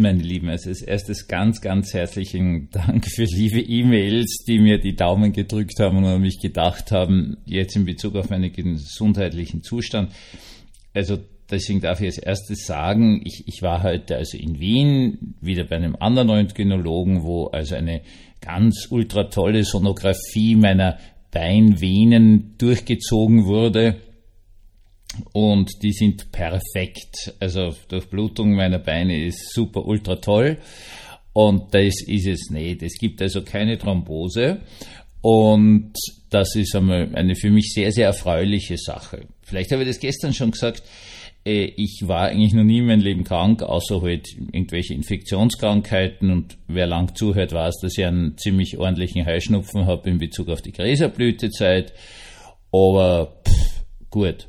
Meine Lieben, also als erstes ganz, ganz herzlichen Dank für liebe E-Mails, die mir die Daumen gedrückt haben und an mich gedacht haben, jetzt in Bezug auf meinen gesundheitlichen Zustand. Also deswegen darf ich als erstes sagen, ich war heute also in Wien, wieder bei einem anderen Röntgenologen, wo also eine ganz ultra tolle Sonographie meiner Beinvenen durchgezogen wurde. Und die sind perfekt. Also Durchblutung meiner Beine ist super ultra toll. Und das ist es nicht. Es gibt also keine Thrombose. Und das ist einmal eine für mich sehr, sehr erfreuliche Sache. Vielleicht habe ich das gestern schon gesagt. Ich war eigentlich noch nie in meinem Leben krank, außer halt irgendwelche Infektionskrankheiten. Und wer lang zuhört, weiß, dass ich einen ziemlich ordentlichen Heuschnupfen habe in Bezug auf die Gräserblütezeit. Aber gut.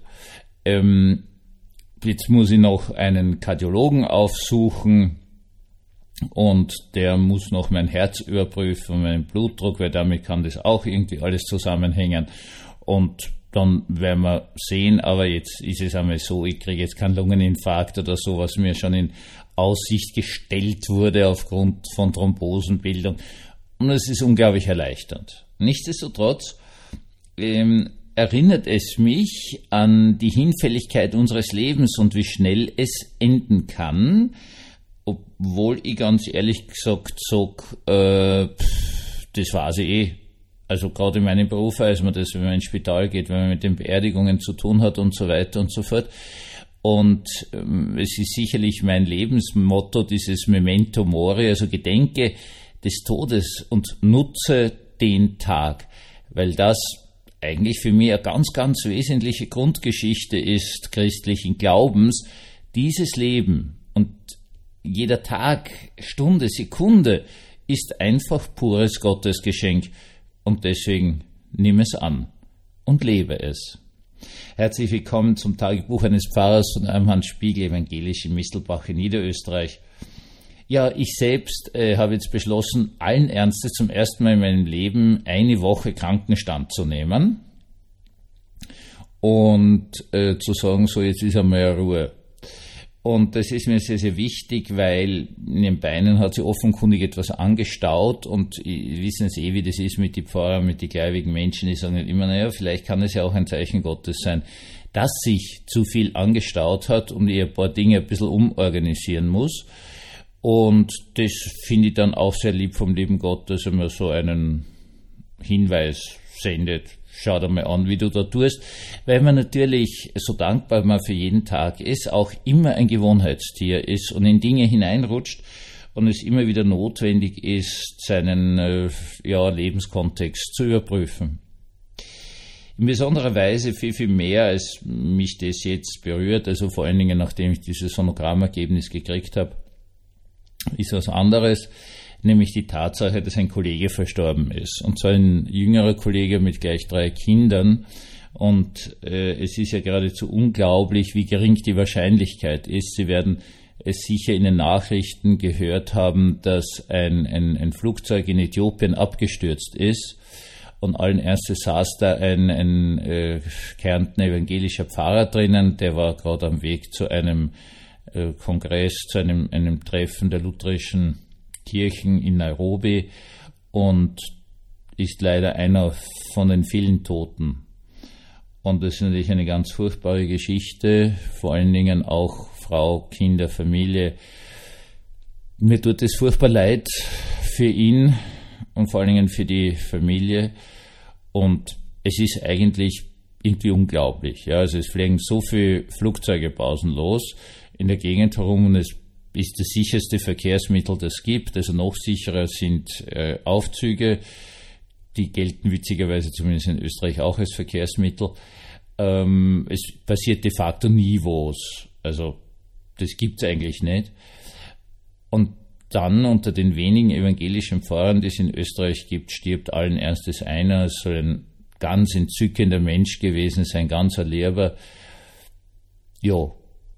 Jetzt muss ich noch einen Kardiologen aufsuchen und der muss noch mein Herz überprüfen, meinen Blutdruck, weil damit kann das auch irgendwie alles zusammenhängen. Und dann werden wir sehen, aber jetzt ist es einmal so, ich kriege jetzt keinen Lungeninfarkt oder so, was mir schon in Aussicht gestellt wurde aufgrund von Thrombosenbildung. Und es ist unglaublich erleichternd. Nichtsdestotrotz erinnert es mich an die Hinfälligkeit unseres Lebens und wie schnell es enden kann, obwohl ich ganz ehrlich gesagt sage, das weiß ich eh. Also gerade in meinem Beruf weiß man das, wenn man ins Spital geht, wenn man mit den Beerdigungen zu tun hat und so weiter und so fort. Und es ist sicherlich mein Lebensmotto, dieses Memento Mori, also gedenke des Todes und nutze den Tag, weil das eigentlich für mich eine ganz, ganz wesentliche Grundgeschichte ist christlichen Glaubens, dieses Leben und jeder Tag, Stunde, Sekunde ist einfach pures Gottesgeschenk und deswegen nimm es an und lebe es. Herzlich willkommen zum Tagebuch eines Pfarrers von einem Hans Spiegel, evangelisch in Mistelbach in Niederösterreich. Ja, ich selbst habe jetzt beschlossen, allen Ernstes zum ersten Mal in meinem Leben eine Woche Krankenstand zu nehmen und zu sagen, so jetzt ist einmal Ruhe. Und das ist mir sehr, sehr wichtig, weil in den Beinen hat sich offenkundig etwas angestaut und wissen Sie eh, wie das ist mit den Pfarrern, mit den gläubigen Menschen, die sagen immer, naja, vielleicht kann es ja auch ein Zeichen Gottes sein, dass sich zu viel angestaut hat und ich ein paar Dinge ein bisschen umorganisieren muss. Und das finde ich dann auch sehr lieb vom lieben Gott, dass er mir so einen Hinweis sendet. Schau dir mal an, wie du da tust, weil man natürlich, so dankbar man für jeden Tag ist, auch immer ein Gewohnheitstier ist und in Dinge hineinrutscht und es immer wieder notwendig ist, seinen Lebenskontext zu überprüfen. In besonderer Weise viel, viel mehr, als mich das jetzt berührt, also vor allen Dingen, nachdem ich dieses Sonogrammergebnis gekriegt habe, ist was anderes, nämlich die Tatsache, dass ein Kollege verstorben ist. Und zwar ein jüngerer Kollege mit gleich 3 Kindern. Und es ist ja geradezu unglaublich, wie gering die Wahrscheinlichkeit ist. Sie werden es sicher in den Nachrichten gehört haben, dass ein Flugzeug in Äthiopien abgestürzt ist. Und allen Ernstes saß da ein Kärntner evangelischer Pfarrer drinnen, der war gerade am Weg zu einem Kongress, zu einem Treffen der lutherischen Kirchen in Nairobi und ist leider einer von den vielen Toten. Und das ist natürlich eine ganz furchtbare Geschichte, vor allen Dingen auch Frau, Kinder, Familie. Mir tut es furchtbar leid für ihn und vor allen Dingen für die Familie und es ist eigentlich irgendwie unglaublich. Ja, also es fliegen so viele Flugzeuge pausenlos in der Gegend herum und es ist das sicherste Verkehrsmittel, das es gibt. Also noch sicherer sind Aufzüge. Die gelten witzigerweise zumindest in Österreich auch als Verkehrsmittel. Es passiert de facto nie was. Also das gibt es eigentlich nicht. Und dann unter den wenigen evangelischen Pfarrern, die es in Österreich gibt, stirbt allen Ernstes einer. Es soll ein ganz entzückender Mensch gewesen sein, ganz erlehrbar. Ja,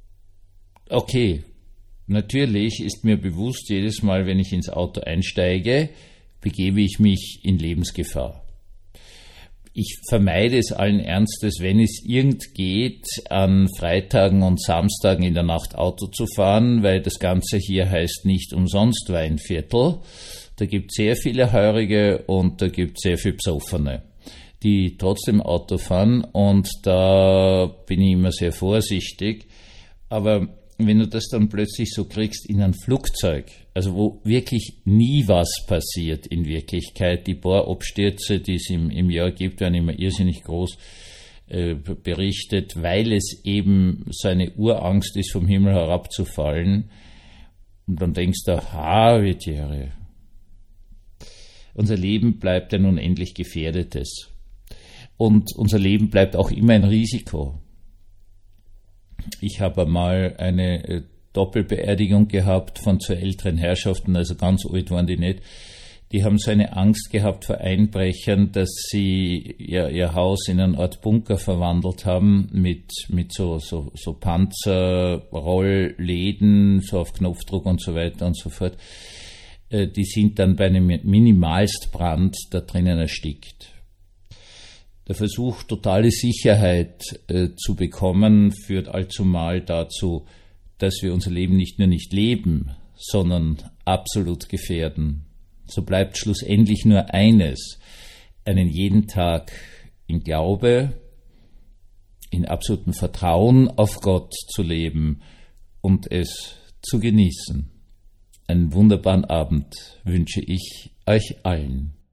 okay. Natürlich ist mir bewusst, jedes Mal, wenn ich ins Auto einsteige, begebe ich mich in Lebensgefahr. Ich vermeide es allen Ernstes, wenn es irgend geht, an Freitagen und Samstagen in der Nacht Auto zu fahren, weil das Ganze hier heißt nicht umsonst Weinviertel. Da gibt es sehr viele Heurige und da gibt es sehr viele Psoffene, die trotzdem Auto fahren, und da bin ich immer sehr vorsichtig. Aber wenn du das dann plötzlich so kriegst in ein Flugzeug, also wo wirklich nie was passiert in Wirklichkeit, die paar Abstürze, die es im Jahr gibt, werden immer irrsinnig groß berichtet, weil es eben so eine Urangst ist, vom Himmel herabzufallen. Und dann denkst du, wie Tiere. Unser Leben bleibt ein unendlich gefährdetes. Und unser Leben bleibt auch immer ein Risiko. Ich habe einmal eine Doppelbeerdigung gehabt von 2 älteren Herrschaften, also ganz alt waren die nicht. Die haben so eine Angst gehabt vor Einbrechern, dass sie ihr Haus in eine Art Bunker verwandelt haben mit so Panzerrollläden, so auf Knopfdruck und so weiter und so fort. Die sind dann bei einem Minimalstbrand da drinnen erstickt. Der Versuch, totale Sicherheit zu bekommen, führt allzumal dazu, dass wir unser Leben nicht nur nicht leben, sondern absolut gefährden. So bleibt schlussendlich nur eines: einen jeden Tag in Glaube, in absolutem Vertrauen auf Gott zu leben und es zu genießen. Einen wunderbaren Abend wünsche ich euch allen.